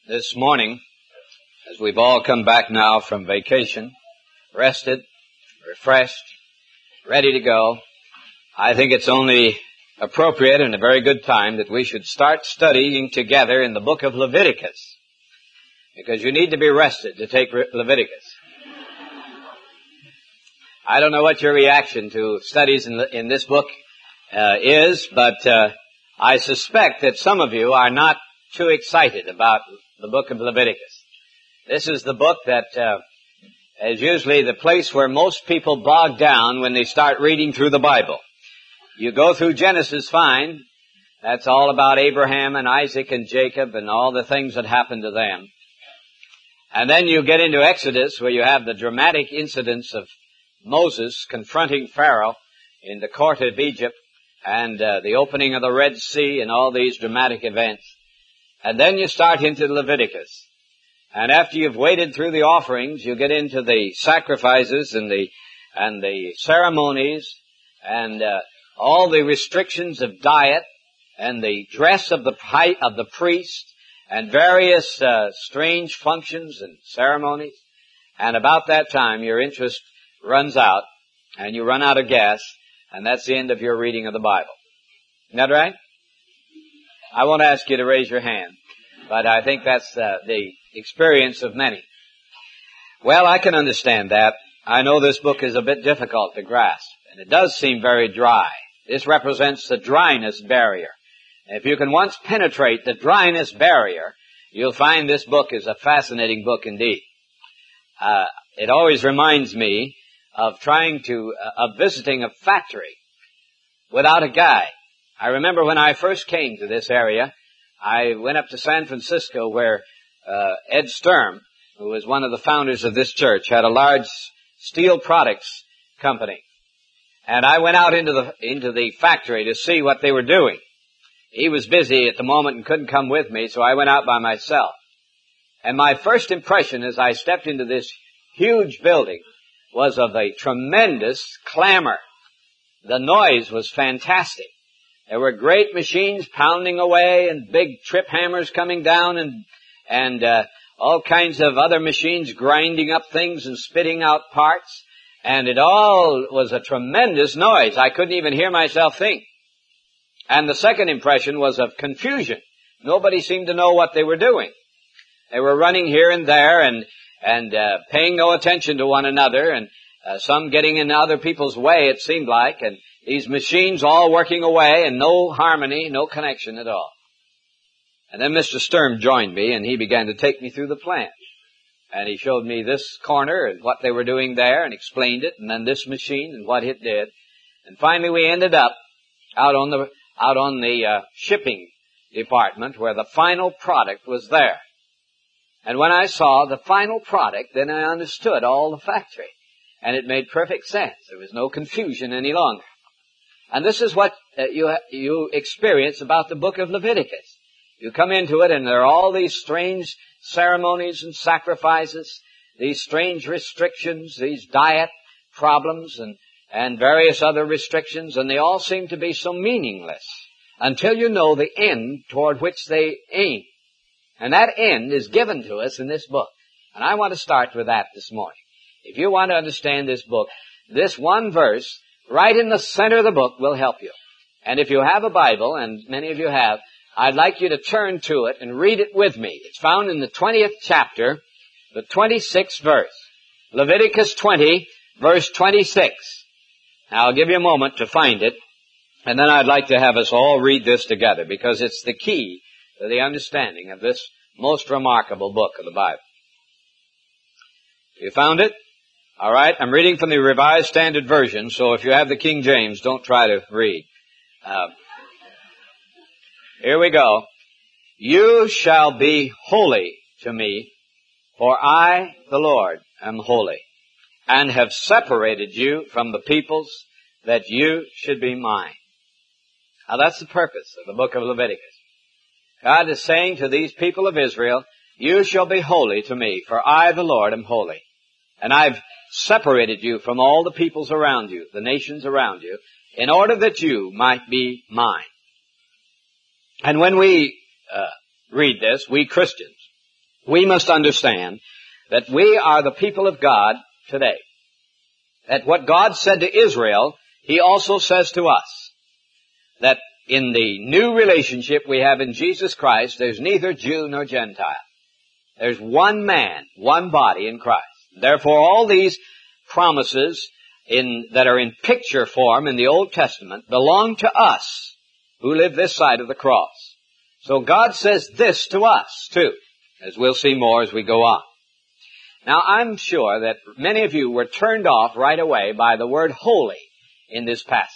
This morning, as we've all come back now from vacation, rested, refreshed, ready to go, I think it's only appropriate and a very good time that we should start studying together in the book of Leviticus. Because you need to be rested to take Leviticus. I don't know what your reaction to studies in this book is, but I suspect that some of you are not too excited about the book of Leviticus. This is the book that is usually the place where most people bog down when they start reading through the Bible. You go through Genesis fine. That's all about Abraham and Isaac and Jacob and all the things that happened to them. And then you get into Exodus, where you have the dramatic incidents of Moses confronting Pharaoh in the court of Egypt and the opening of the Red Sea and all these dramatic events. And then you start into Leviticus. And after you've waded through the offerings, you get into the sacrifices and the ceremonies and all the restrictions of diet and the dress of the priest and various strange functions and ceremonies. And about that time, your interest runs out and you run out of gas, and that's the end of your reading of the Bible. Isn't that right? I won't ask you to raise your hand, but I think that's the experience of many. Well, I can understand that. I know this book is a bit difficult to grasp, and it does seem very dry. This represents the dryness barrier. If you can once penetrate the dryness barrier, you'll find this book is a fascinating book indeed. It always reminds me of visiting a factory without a guide. I remember when I first came to this area, I went up to San Francisco where Ed Sturm, who was one of the founders of this church, had a large steel products company. And I went out into the factory to see what they were doing. He was busy at the moment and couldn't come with me, so I went out by myself. And my first impression as I stepped into this huge building was of a tremendous clamor. The noise was fantastic. There were great machines pounding away and big trip hammers coming down and all kinds of other machines grinding up things and spitting out parts. And it all was a tremendous noise. I couldn't even hear myself think. And the second impression was of confusion. Nobody seemed to know what they were doing. They were running here and there and paying no attention to one another, and some getting in other people's way, it seemed like, and these machines all working away and no harmony, no connection at all. And then Mr. Sturm joined me, and he began to take me through the plant. And he showed me this corner and what they were doing there and explained it, and then this machine and what it did. And finally we ended up out on the shipping department where the final product was there. And when I saw the final product, then I understood all the factory. And it made perfect sense. There was no confusion any longer. And this is what you experience about the book of Leviticus. You come into it and there are all these strange ceremonies and sacrifices, these strange restrictions, these diet problems and various other restrictions, and they all seem to be so meaningless until you know the end toward which they aim. And that end is given to us in this book. And I want to start with that this morning. If you want to understand this book, this one verse right in the center of the book will help you. And if you have a Bible, and many of you have, I'd like you to turn to it and read it with me. It's found in the 20th chapter, the 26th verse. Leviticus 20, verse 26. Now, I'll give you a moment to find it, and then I'd like to have us all read this together, because it's the key to the understanding of this most remarkable book of the Bible. You found it? All right. I'm reading from the Revised Standard Version, so if you have the King James, don't try to read. Here we go. You shall be holy to me, for I, the Lord, am holy, and have separated you from the peoples that you should be mine. Now that's the purpose of the book of Leviticus. God is saying to these people of Israel, you shall be holy to me, for I, the Lord, am holy. And I've separated you from all the peoples around you, the nations around you, in order that you might be mine. And when we read this, we Christians, we must understand that we are the people of God today. That what God said to Israel, He also says to us. That in the new relationship we have in Jesus Christ, there's neither Jew nor Gentile. There's one man, one body in Christ. Therefore, all these promises that are in picture form in the Old Testament belong to us who live this side of the cross. So God says this to us, too, as we'll see more as we go on. Now, I'm sure that many of you were turned off right away by the word holy in this passage.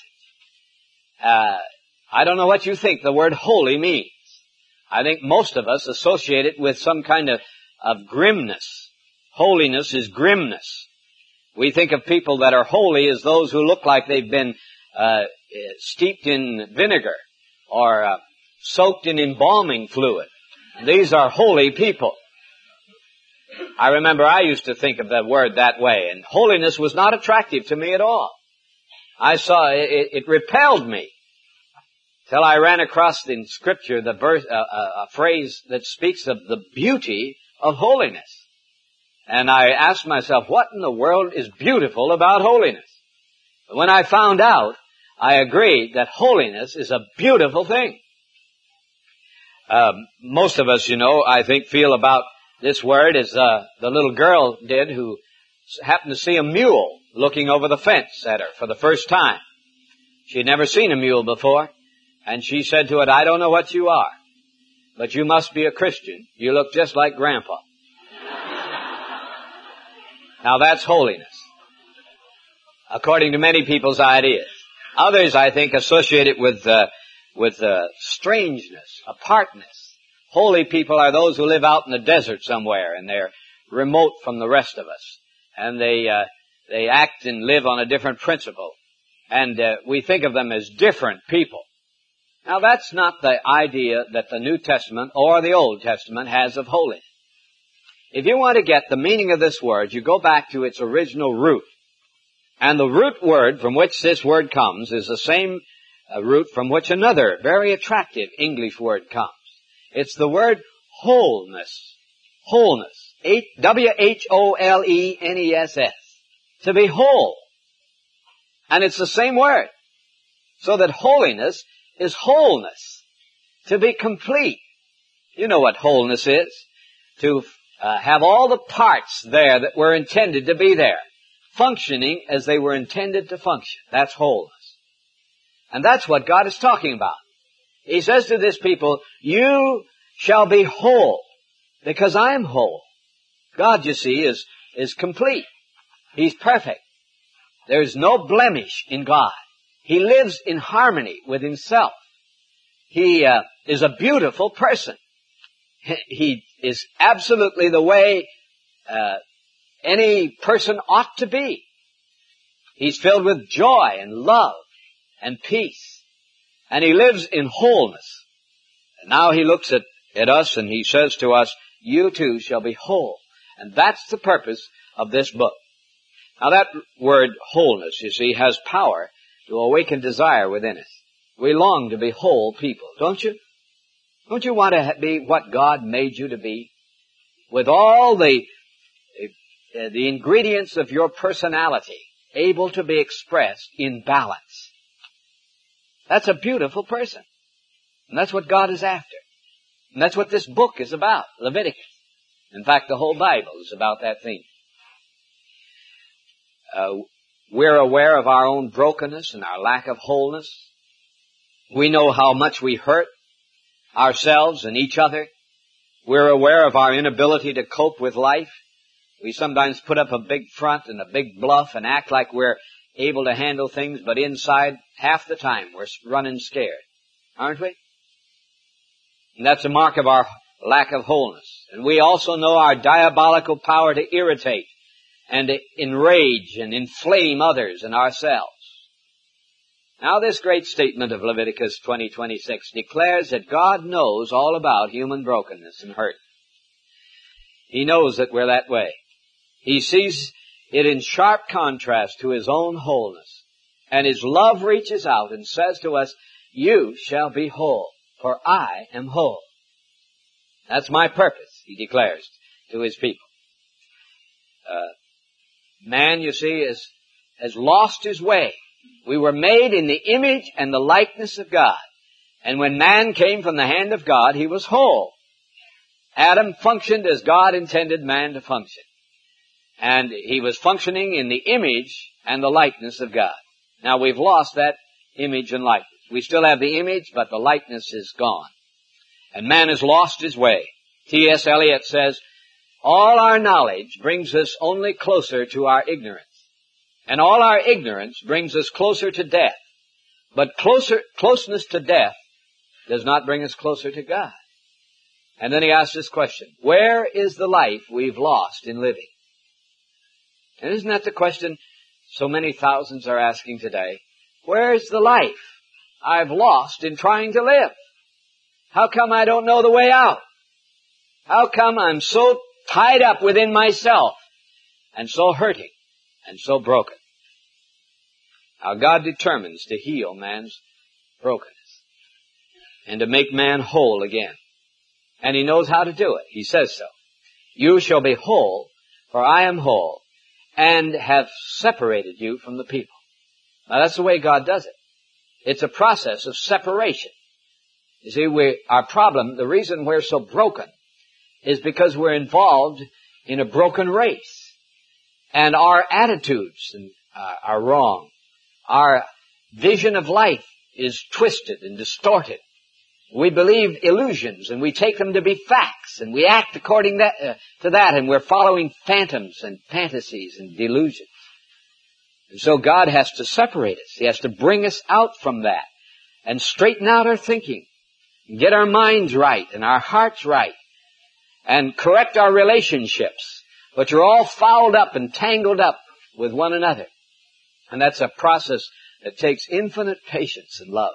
I don't know what you think the word holy means. I think most of us associate it with some kind of grimness. Holiness is grimness. We think of people that are holy as those who look like they've been steeped in vinegar or soaked in embalming fluid. These are holy people. I remember I used to think of the word that way, and holiness was not attractive to me at all. I saw it repelled me till I ran across in Scripture the verse, a phrase that speaks of the beauty of holiness. And I asked myself, what in the world is beautiful about holiness? But when I found out, I agreed that holiness is a beautiful thing. Most of us, I think feel about this word as the little girl did who happened to see a mule looking over the fence at her for the first time. She had never seen a mule before, and she said to it, "I don't know what you are, but you must be a Christian. You look just like Grandpa." Now that's holiness, according to many people's ideas. Others, I think, associate it with strangeness, apartness. Holy people are those who live out in the desert somewhere, and they're remote from the rest of us. And they act and live on a different principle. And we think of them as different people. Now that's not the idea that the New Testament or the Old Testament has of holiness. If you want to get the meaning of this word, you go back to its original root. And the root word from which this word comes is the same root from which another very attractive English word comes. It's the word wholeness. Wholeness. W-H-O-L-E-N-E-S-S. To be whole. And it's the same word. So that holiness is wholeness. To be complete. You know what wholeness is. To have all the parts there that were intended to be there, functioning as they were intended to function. That's wholeness. And that's what God is talking about. He says to this people, you shall be whole, because I am whole. God, you see, is complete. He's perfect. There's no blemish in God. He lives in harmony with Himself. He is a beautiful person. He is absolutely the way any person ought to be. He's filled with joy and love and peace. And He lives in wholeness. And now He looks at us and He says to us, you too shall be whole. And that's the purpose of this book. Now that word wholeness, you see, has power to awaken desire within us. We long to be whole people, don't you? Don't you want to be what God made you to be? With all the ingredients of your personality able to be expressed in balance. That's a beautiful person. And that's what God is after. And that's what this book is about, Leviticus. In fact, the whole Bible is about that theme. We're aware of our own brokenness and our lack of wholeness. We know how much we hurt ourselves and each other. We're aware of our inability to cope with life. We sometimes put up a big front and a big bluff and act like we're able to handle things, but inside, half the time, we're running scared. Aren't we? And that's a mark of our lack of wholeness. And we also know our diabolical power to irritate and to enrage and inflame others and ourselves. Now this great statement of Leviticus 20:26 declares that God knows all about human brokenness and hurt. He knows that we're that way. He sees it in sharp contrast to His own wholeness. And His love reaches out and says to us, you shall be whole, for I am whole. That's my purpose, He declares, to his people. Man, you see, has lost his way. We were made in the image and the likeness of God. And when man came from the hand of God, he was whole. Adam functioned as God intended man to function. And he was functioning in the image and the likeness of God. Now we've lost that image and likeness. We still have the image, but the likeness is gone. And man has lost his way. T.S. Eliot says, all our knowledge brings us only closer to our ignorance. And all our ignorance brings us closer to death. But closeness to death does not bring us closer to God. And then he asks this question, where is the life we've lost in living? And isn't that the question so many thousands are asking today? Where is the life I've lost in trying to live? How come I don't know the way out? How come I'm so tied up within myself and so hurting and so broken? Now God determines to heal man's brokenness and to make man whole again. And he knows how to do it. He says so. You shall be whole, for I am whole, and have separated you from the people. Now that's the way God does it. It's a process of separation. You see, our problem, the reason we're so broken, is because we're involved in a broken race. And our attitudes are wrong. Our vision of life is twisted and distorted. We believe illusions and we take them to be facts and we act according to that, and we're following phantoms and fantasies and delusions. And so God has to separate us. He has to bring us out from that and straighten out our thinking and get our minds right and our hearts right and correct our relationships, which are all fouled up and tangled up with one another. And that's a process that takes infinite patience and love.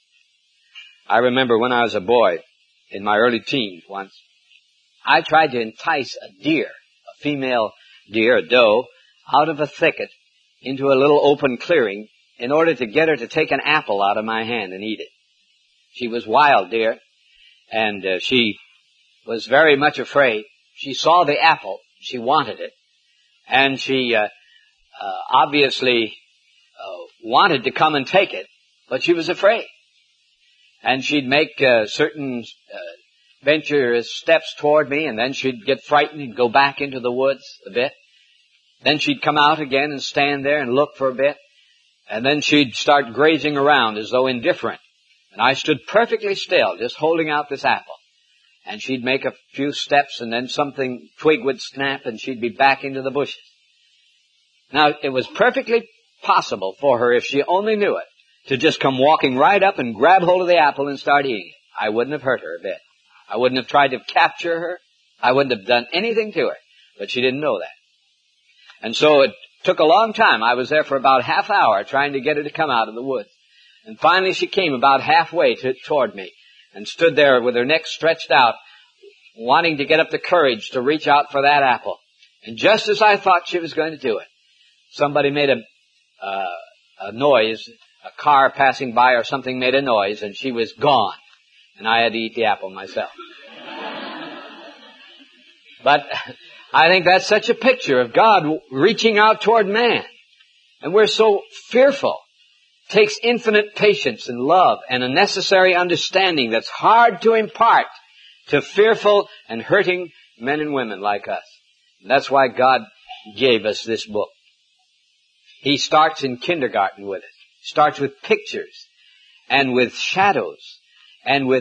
I remember when I was a boy, in my early teens once, I tried to entice a deer, a female deer, a doe, out of a thicket into a little open clearing in order to get her to take an apple out of my hand and eat it. She was wild deer, and she was very much afraid. She saw the apple, she wanted it, and she obviously wanted to come and take it, but she was afraid. And she'd make certain venturous steps toward me, and then she'd get frightened and go back into the woods a bit. Then she'd come out again and stand there and look for a bit. And then she'd start grazing around as though indifferent. And I stood perfectly still, just holding out this apple. And she'd make a few steps, and then twig would snap, and she'd be back into the bushes. Now, it was perfectly possible for her, if she only knew it, to just come walking right up and grab hold of the apple and start eating it. I wouldn't have hurt her a bit. I wouldn't have tried to capture her. I wouldn't have done anything to her. But she didn't know that. And so it took a long time. I was there for about half hour trying to get her to come out of the woods. And finally she came about halfway toward me and stood there with her neck stretched out, wanting to get up the courage to reach out for that apple. And just as I thought she was going to do it, somebody made a noise. A car passing by or something made a noise, and she was gone. And I had to eat the apple myself. But I think that's such a picture of God reaching out toward man. And we're so fearful. It takes infinite patience and love and a necessary understanding that's hard to impart to fearful and hurting men and women like us. And that's why God gave us this book. He starts in kindergarten with it. Starts with pictures and with shadows and with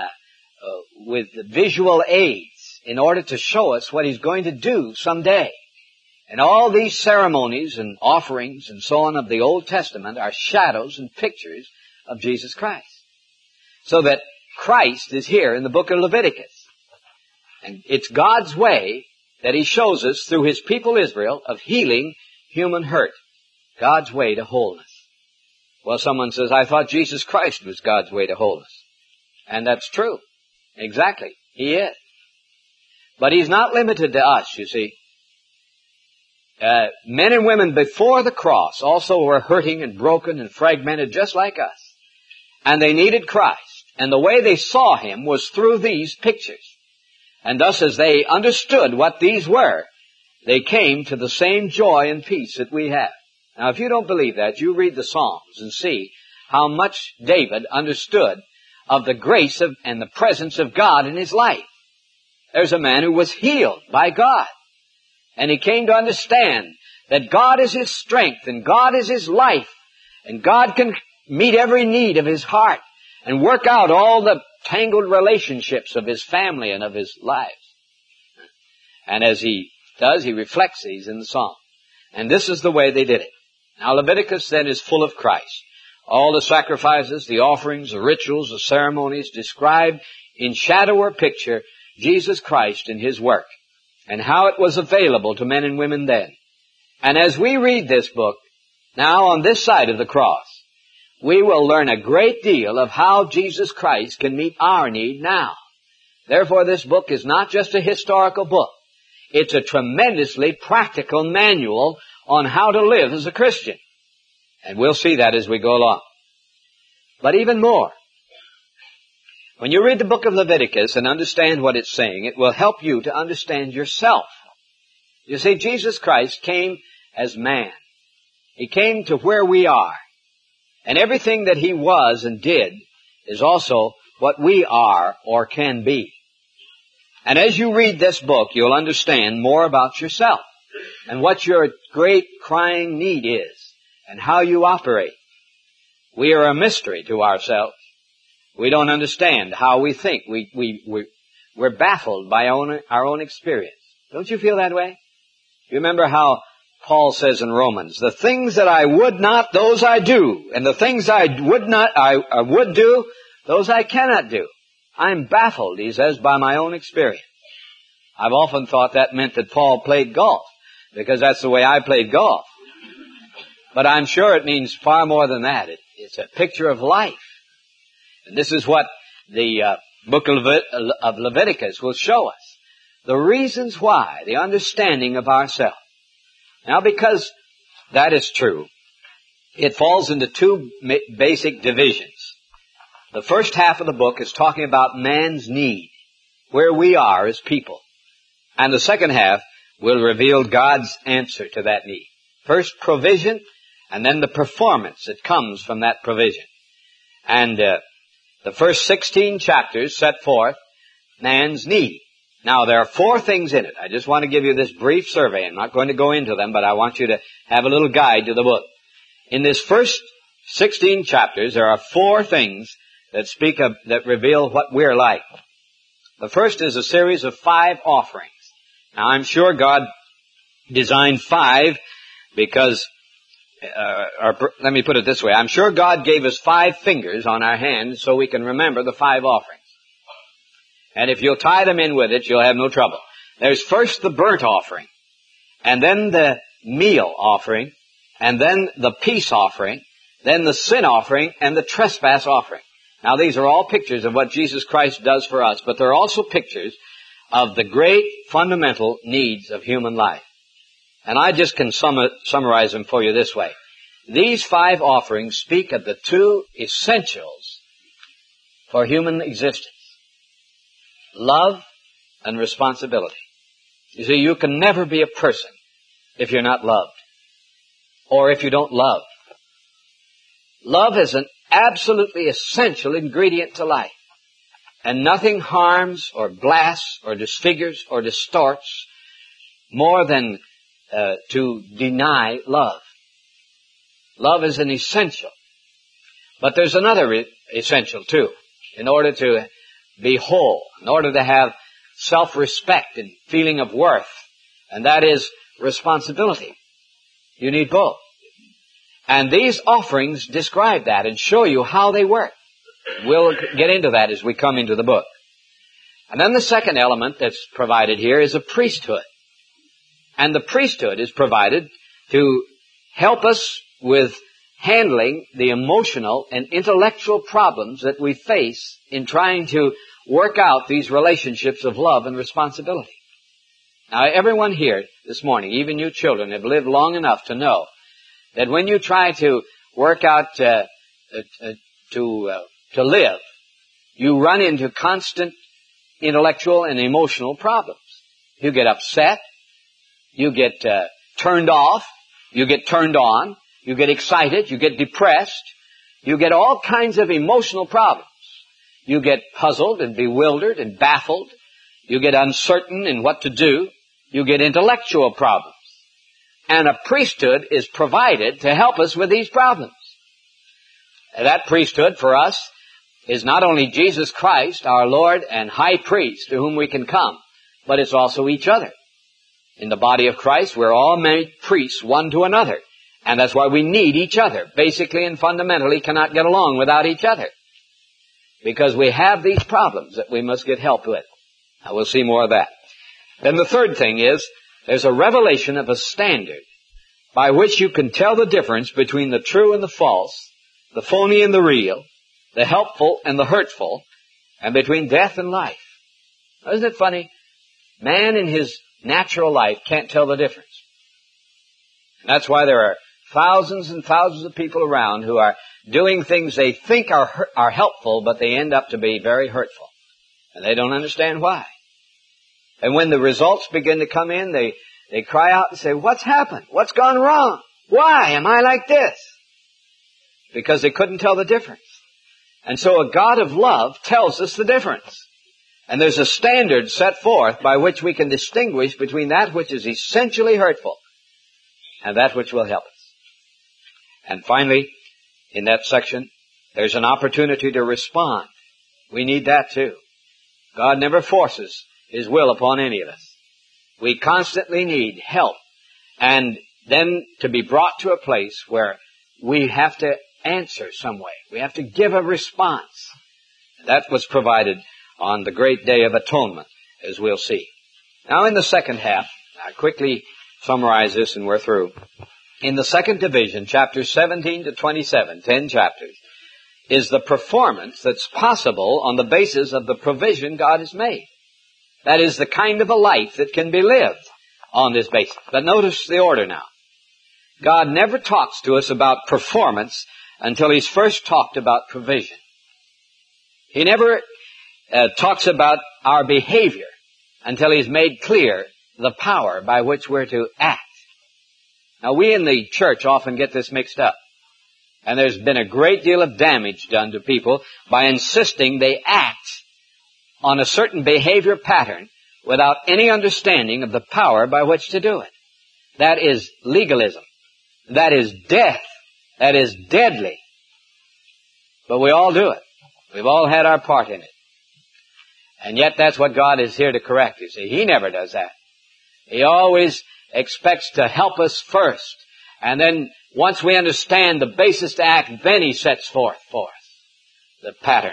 visual aids in order to show us what he's going to do someday. And all these ceremonies and offerings and so on of the Old Testament are shadows and pictures of Jesus Christ. So that Christ is here in the book of Leviticus. And it's God's way that he shows us through his people Israel of healing human hurt. God's way to wholeness. Well, someone says, I thought Jesus Christ was God's way to wholeness. And that's true. Exactly. He is. But he's not limited to us, you see. Men and women before the cross also were hurting and broken and fragmented just like us. And they needed Christ. And the way they saw him was through these pictures. And thus as they understood what these were, they came to the same joy and peace that we have. Now if you don't believe that, you read the Psalms and see how much David understood of the grace of and the presence of God in his life. There's a man who was healed by God. And he came to understand that God is his strength and God is his life. And God can meet every need of his heart and work out all the tangled relationships of his family and of his lives. And as he does, he reflects these in the Psalm. And this is the way they did it. Now Leviticus then is full of Christ. All the sacrifices, the offerings, the rituals, the ceremonies describe in shadow or picture Jesus Christ and his work and how it was available to men and women then. And as we read this book, now on this side of the cross, we will learn a great deal of how Jesus Christ can meet our need now. Therefore, this book is not just a historical book. It's a tremendously practical manual on how to live as a Christian. And we'll see that as we go along. But even more, when you read the book of Leviticus and understand what it's saying, it will help you to understand yourself. You see, Jesus Christ came as man. He came to where we are. And everything that he was and did is also what we are or can be. And as you read this book, you'll understand more about yourself and what your great crying need is and how you operate. We are a mystery to ourselves. We don't understand how we think. We're baffled by our own experience. Don't you feel that way? You remember how Paul says in Romans, the things that I would not, those I do. And the things I would do, those I cannot do. I'm baffled, he says, by my own experience. I've often thought that meant that Paul played golf, because that's the way I played golf. But I'm sure it means far more than that. It's a picture of life. And this is what the book of Leviticus will show us. The reasons why, the understanding of ourselves. Now, because that is true, it falls into two basic divisions. The first half of the book is talking about man's need, where we are as people. And the second half will reveal God's answer to that need. First, provision, and then the performance that comes from that provision. And the first 16 chapters set forth man's need. Now, there are 4 things in it. I just want to give you this brief survey. I'm not going to go into them, but I want you to have a little guide to the book. In this first 16 chapters, there are 4 things that reveal what we're like. The first is a series of 5 offerings. Now, I'm sure God designed 5 because, let me put it this way. I'm sure God gave us 5 fingers on our hands so we can remember the 5 offerings. And if you'll tie them in with it, you'll have no trouble. There's first the burnt offering, and then the meal offering, and then the peace offering, then the sin offering, and the trespass offering. Now, these are all pictures of what Jesus Christ does for us, but they're also pictures of the great fundamental needs of human life. And I just can summarize them for you this way. These 5 offerings speak of the 2 essentials for human existence. Love and responsibility. You see, you can never be a person if you're not loved, or if you don't love. Love is an absolutely essential ingredient to life, and nothing harms or blasts or disfigures or distorts more than to deny love. Love is an essential. But there's another essential too. In order to be whole, in order to have self-respect and feeling of worth, and that is responsibility. You need both. And these offerings describe that and show you how they work. We'll get into that as we come into the book. And then the second element that's provided here is a priesthood. And the priesthood is provided to help us with handling the emotional and intellectual problems that we face in trying to work out these relationships of love and responsibility. Now, everyone here this morning, even you children, have lived long enough to know that when you try to work out to live, you run into constant intellectual and emotional problems. You get upset. You get turned off. You get turned on. You get excited. You get depressed. You get all kinds of emotional problems. You get puzzled and bewildered and baffled. You get uncertain in what to do. You get intellectual problems. And a priesthood is provided to help us with these problems. And that priesthood for us is not only Jesus Christ, our Lord and High Priest, to whom we can come, but it's also each other. In the body of Christ, we're all made priests one to another. And that's why we need each other. Basically and fundamentally cannot get along without each other. Because we have these problems that we must get help with. Now we'll see more of that. Then the third thing is, there's a revelation of a standard by which you can tell the difference between the true and the false, the phony and the real, the helpful and the hurtful, and between death and life. Isn't it funny? Man in his natural life can't tell the difference. And that's why there are thousands and thousands of people around who are doing things they think are helpful, but they end up to be very hurtful. And they don't understand why. And when the results begin to come in, they cry out and say, what's happened? What's gone wrong? Why am I like this? Because they couldn't tell the difference. And so a God of love tells us the difference. And there's a standard set forth by which we can distinguish between that which is essentially hurtful and that which will help us. And finally, in that section, there's an opportunity to respond. We need that too. God never forces His will upon any of us. We constantly need help, and then to be brought to a place where we have to answer some way. We have to give a response. That was provided on the great day of atonement, as we'll see. Now in the second half, I'll quickly summarize this and we're through. In the second division, chapters 17 to 27, 10 chapters, is the performance that's possible on the basis of the provision God has made. That is the kind of a life that can be lived on this basis. But notice the order now. God never talks to us about performance until He's first talked about provision. He never talks about our behavior until He's made clear the power by which we're to act. Now, we in the church often get this mixed up. And there's been a great deal of damage done to people by insisting they act on a certain behavior pattern without any understanding of the power by which to do it. That is legalism. That is death. That is deadly. But we all do it. We've all had our part in it. And yet that's what God is here to correct. You see, He never does that. He always expects to help us first. And then once we understand the basis to act, then He sets forth for us the pattern,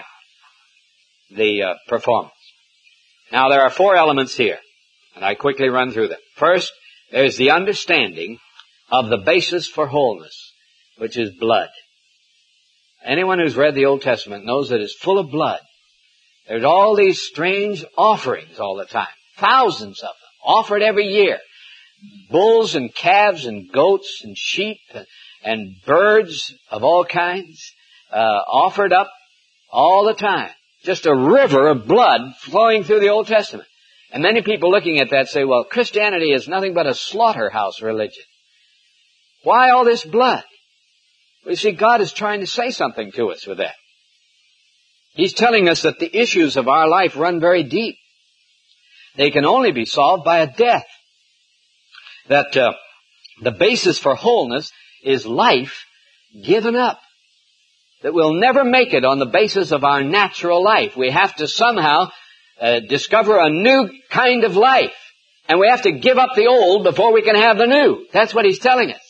the performance. Now there are 4 elements here, and I quickly run through them. First, there's the understanding of the basis for wholeness, which is blood. Anyone who's read the Old Testament knows that it's full of blood. There's all these strange offerings all the time, thousands of them, offered every year. Bulls and calves and goats and sheep and birds of all kinds offered up all the time. Just a river of blood flowing through the Old Testament. And many people looking at that say, well, Christianity is nothing but a slaughterhouse religion. Why all this blood? Well, you see, God is trying to say something to us with that. He's telling us that the issues of our life run very deep. They can only be solved by a death. That the basis for wholeness is life given up. That we'll never make it on the basis of our natural life. We have to somehow discover a new kind of life. And we have to give up the old before we can have the new. That's what He's telling us.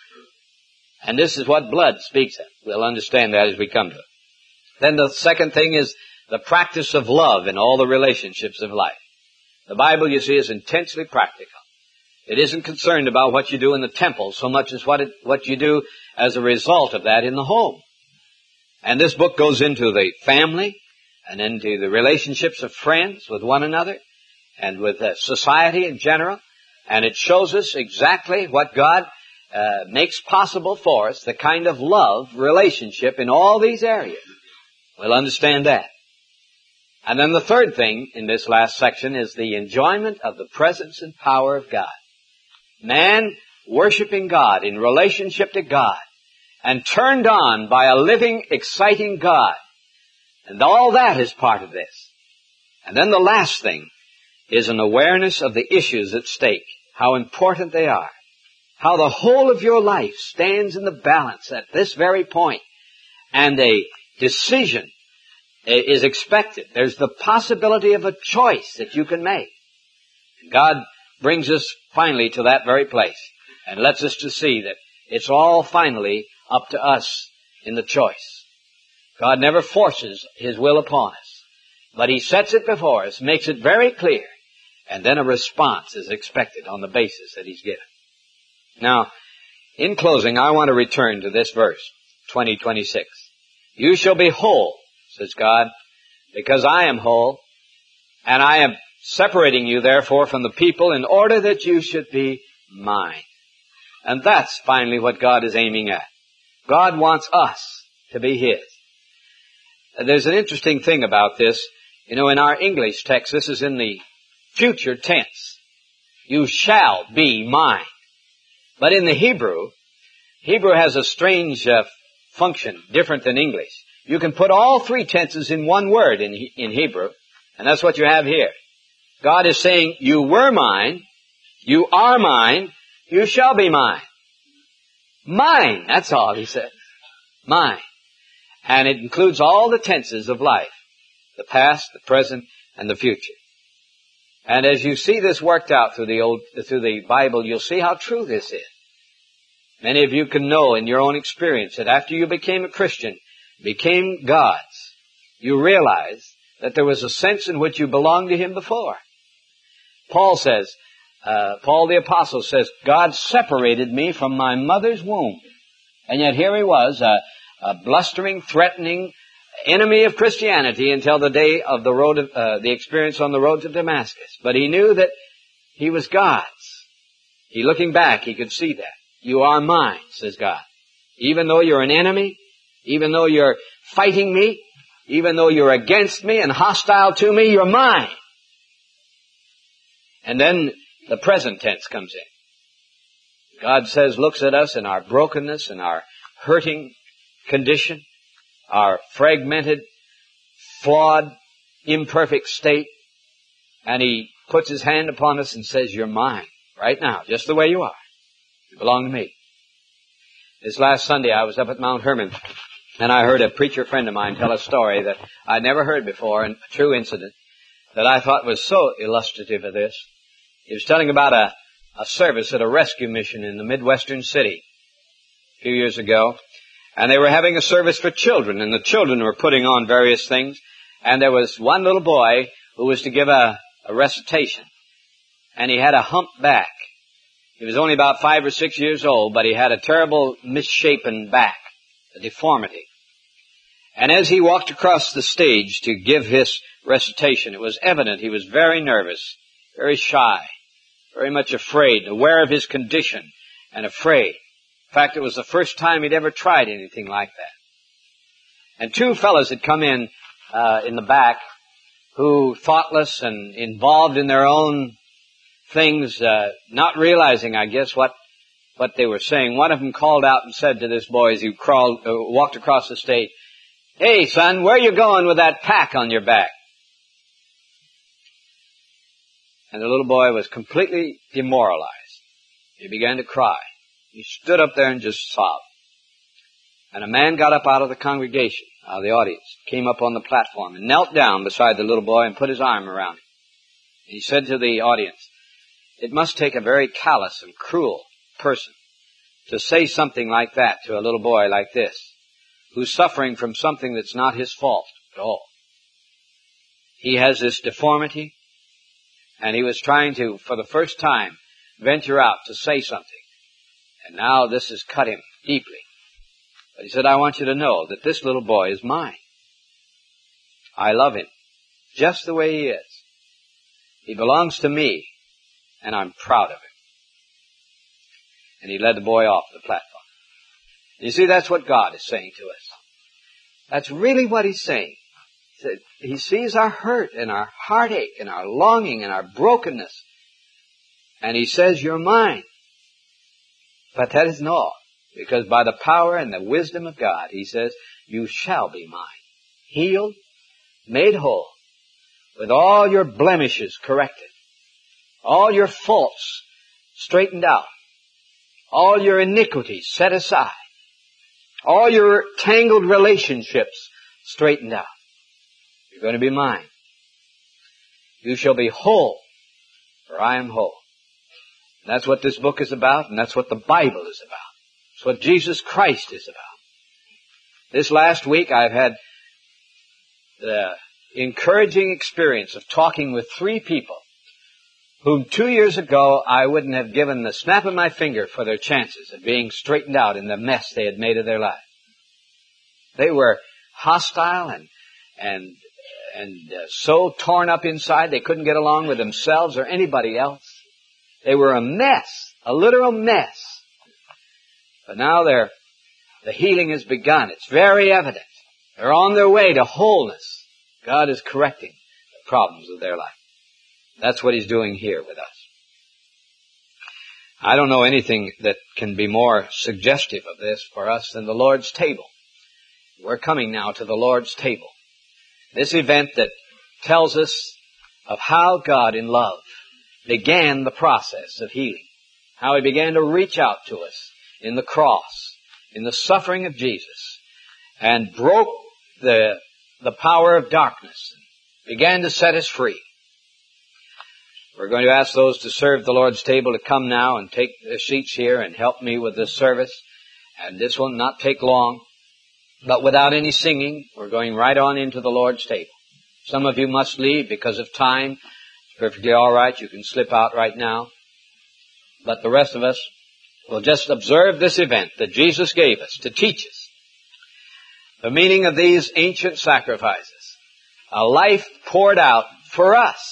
And this is what blood speaks of. We'll understand that as we come to it. Then the second thing is the practice of love in all the relationships of life. The Bible, you see, is intensely practical. It isn't concerned about what you do in the temple so much as what you do as a result of that in the home. And this book goes into the family and into the relationships of friends with one another and with society in general. And it shows us exactly what God makes possible for us, the kind of love relationship in all these areas. We'll understand that. And then the third thing in this last section is the enjoyment of the presence and power of God. Man worshiping God in relationship to God and turned on by a living, exciting God. And all that is part of this. And then the last thing is an awareness of the issues at stake, how important they are, how the whole of your life stands in the balance at this very point, and a decision is expected. There's the possibility of a choice that you can make. God brings us finally to that very place and lets us to see that it's all finally up to us in the choice. God never forces His will upon us, but He sets it before us, makes it very clear, and then a response is expected on the basis that He's given. Now, in closing, I want to return to this verse, 20:26. You shall be whole, says God, because I am whole, and I am separating you, therefore, from the people in order that you should be mine. And that's finally what God is aiming at. God wants us to be His. There's an interesting thing about this. You know, in our English text, this is in the future tense. You shall be mine. But in the Hebrew has a strange function, different than English. You can put all three tenses in one word in Hebrew, and that's what you have here. God is saying, you were mine, you are mine, you shall be mine. Mine, that's all He said. Mine. And it includes all the tenses of life, the past, the present, and the future. And as you see this worked out through the Bible, you'll see how true this is. Many of you can know in your own experience that after you became a Christian, became God's, you realized that there was a sense in which you belonged to Him before. Paul the Apostle says, God separated me from my mother's womb. And yet here he was, a blustering, threatening enemy of Christianity until the day of the experience on the road to Damascus. But he knew that he was God's. Looking back, he could see that. You are mine, says God. Even though you're an enemy, even though you're fighting me, even though you're against me and hostile to me, you're mine. And then the present tense comes in. God looks at us in our brokenness and our hurting condition, our fragmented, flawed, imperfect state, and He puts His hand upon us and says, you're mine right now, just the way you are. You belong to me. This last Sunday I was up at Mount Hermon, and I heard a preacher friend of mine tell a story that I'd never heard before, and a true incident that I thought was so illustrative of this. He was telling about a service at a rescue mission in the Midwestern city a few years ago. And they were having a service for children, and the children were putting on various things. And there was one little boy who was to give a recitation. And he had a humped back. He was only about 5 or 6 years old, but he had a terrible misshapen back, a deformity. And as he walked across the stage to give his recitation, it was evident he was very nervous, very shy, very much afraid, aware of his condition, and afraid. In fact, it was the first time he'd ever tried anything like that. And two fellows had come in the back, who, thoughtless and involved in their own things, not realizing, I guess, what they were saying. One of them called out and said to this boy as he walked across the stage, "Hey, son, where are you going with that pack on your back?" And the little boy was completely demoralized. He began to cry. He stood up there and just sobbed. And a man got up out of the congregation, out of the audience, came up on the platform and knelt down beside the little boy and put his arm around him. And he said to the audience, "It must take a very callous and cruel person to say something like that to a little boy like this, who's suffering from something that's not his fault at all. He has this deformity, and he was trying to, for the first time, venture out to say something. And now this has cut him deeply. But he said, I want you to know that this little boy is mine. I love him just the way he is. He belongs to me, and I'm proud of him." And he led the boy off the platform. You see, that's what God is saying to us. That's really what He's saying. He sees our hurt and our heartache and our longing and our brokenness. And He says, you're mine. But that isn't all. Because by the power and the wisdom of God, He says, you shall be mine. Healed, made whole, with all your blemishes corrected, all your faults straightened out, all your iniquities set aside, all your tangled relationships straightened out. You're going to be mine. You shall be whole, for I am whole. And that's what this book is about, and that's what the Bible is about. It's what Jesus Christ is about. This last week I've had the encouraging experience of talking with 3 people whom 2 years ago I wouldn't have given the snap of my finger for their chances of being straightened out in the mess they had made of their life. They were hostile and so torn up inside they couldn't get along with themselves or anybody else. They were a mess, a literal mess. But now the healing has begun. It's very evident. They're on their way to wholeness. God is correcting the problems of their life. That's what He's doing here with us. I don't know anything that can be more suggestive of this for us than the Lord's table. We're coming now to the Lord's table. This event that tells us of how God in love began the process of healing. How He began to reach out to us in the cross, in the suffering of Jesus, and broke the power of darkness, and began to set us free. We're going to ask those to serve the Lord's table to come now and take their seats here and help me with this service. And this will not take long, but without any singing, we're going right on into the Lord's table. Some of you must leave because of time. It's perfectly all right. You can slip out right now. But the rest of us will just observe this event that Jesus gave us to teach us the meaning of these ancient sacrifices. A life poured out for us.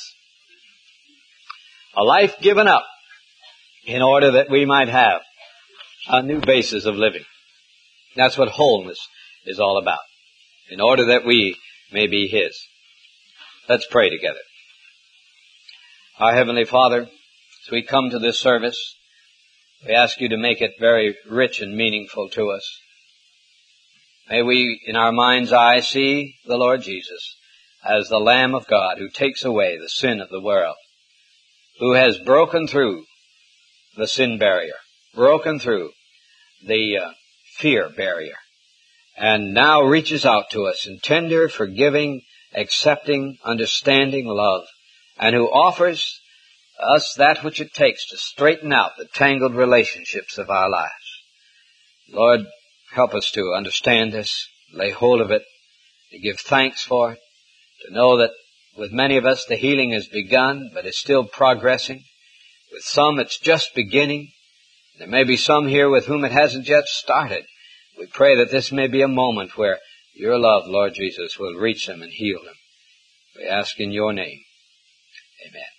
A life given up in order that we might have a new basis of living. That's what wholeness is all about. In order that we may be His. Let's pray together. Our Heavenly Father, as we come to this service, we ask You to make it very rich and meaningful to us. May we, in our mind's eye, see the Lord Jesus as the Lamb of God who takes away the sin of the world, who has broken through the sin barrier, broken through the fear barrier, and now reaches out to us in tender, forgiving, accepting, understanding love, and who offers us that which it takes to straighten out the tangled relationships of our lives. Lord, help us to understand this, lay hold of it, to give thanks for it, to know that with many of us the healing has begun, but is still progressing. With some it's just beginning. There may be some here with whom it hasn't yet started. We pray that this may be a moment where Your love, Lord Jesus, will reach them and heal them. We ask in Your name. Amen.